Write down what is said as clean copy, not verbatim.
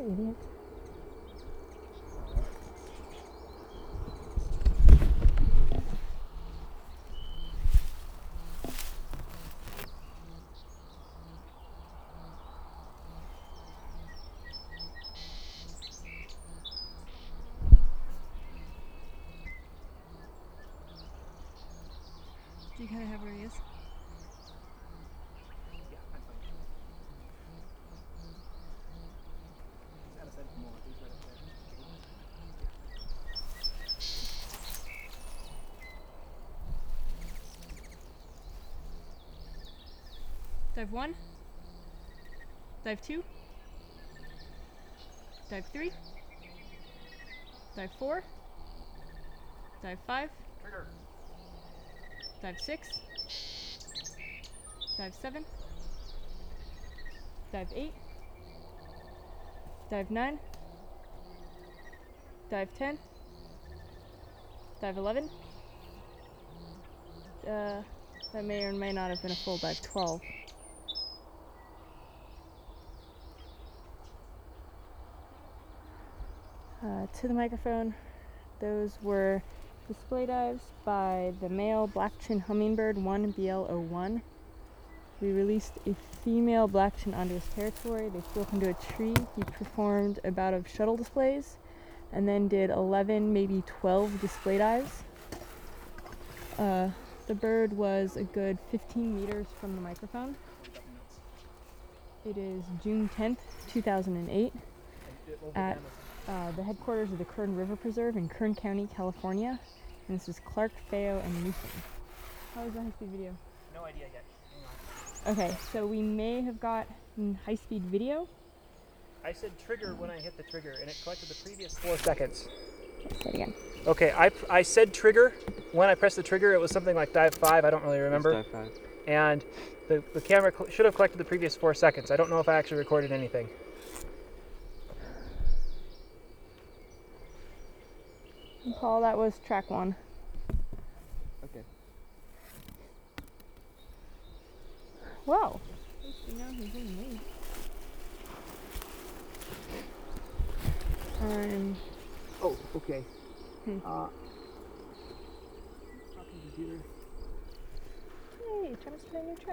idiot. Do you kind of have where he is? Yeah, I'm fine. He's out of sight more. He's right up there. Dive 1. Dive 2. Dive 3. Dive 4. Dive 5. Trigger. Dive 6. Dive 7. Dive 8. Dive 9. Dive 10. Dive 11. That may or may not have been a full dive 12. To the microphone, those were display dives by the male black-chin hummingbird 1BL01. We released a female black-chin onto his territory. They flew up into a tree. He performed a bout of shuttle displays and then did 11, maybe 12 display dives. The bird was a good 15 meters from the microphone. It is June 10th, 2008 at the headquarters of the Kern River Preserve in Kern County, California. And this is Clark, Feo, and Newsom. How was the high-speed video? No idea yet. Hang on. Okay, so we may have got high-speed video. I said trigger when I hit the trigger, and it collected the previous 4 seconds. Let's say it again. Okay, I said trigger. When I pressed the trigger, it was something like dive 5. I don't really remember. Dive 5. And the camera should have collected the previous 4 seconds. I don't know if I actually recorded anything. Paul, that was track 1. Okay. Wow. At least we know he's in the mood. Oh, okay. Hmm. Talking computer. Hey, trying to start a new track.